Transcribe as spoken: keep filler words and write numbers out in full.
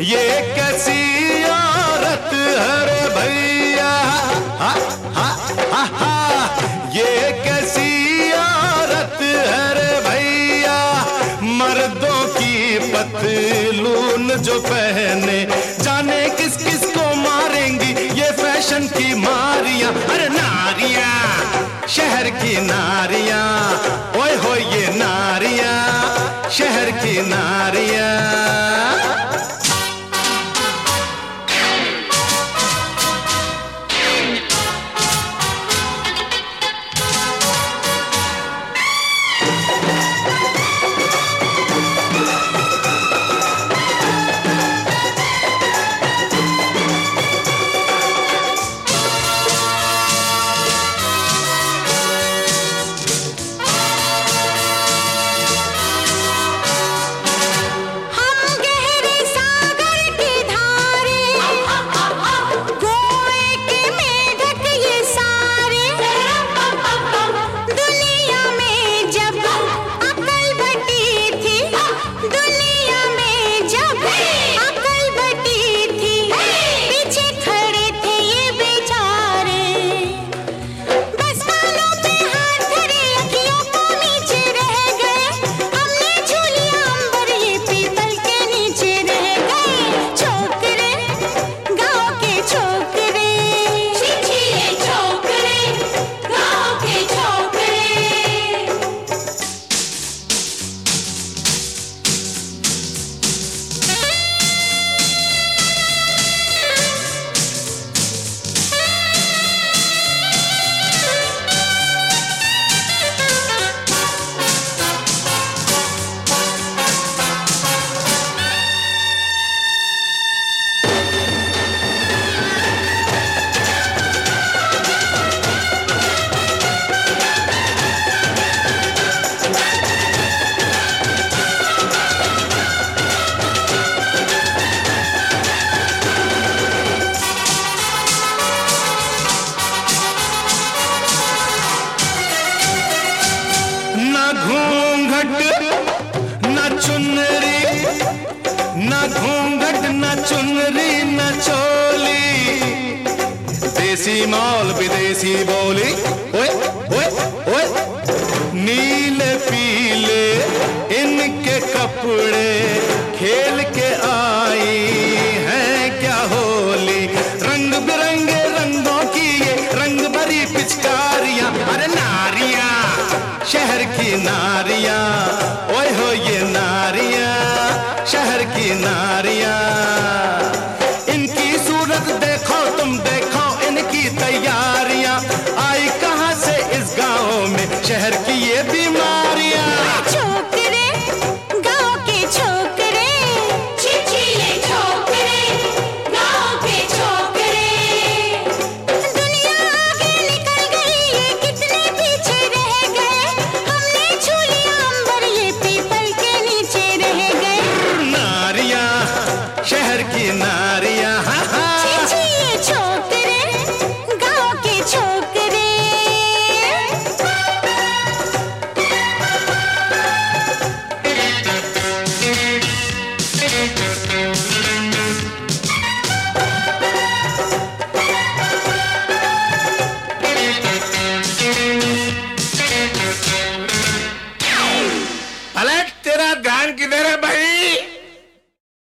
ये कैसी औरत है रे भैया, हा हा हा हा, ये कैसी औरत है रे भैया, मर्दों की पतलून जो पहने, जाने किस किस को मारेंगी ये फैशन की मारियां। अरे नारियां, शहर की नारियां, ओए हो ये नारियां, शहर की नारियां। ना घूंघट ना चुनरी ना चोली, देसी मौल विदेशी बोली, ओए ओए ओए, नीले पीले इनके कपड़े, खेल के आई हैं क्या होली, रंग बिरंगे रंगों की ये रंग भरी पिचकारियां। अरे नारियां, शहर की नारियां, ओए हो ये नारियां, शहर की नारियां।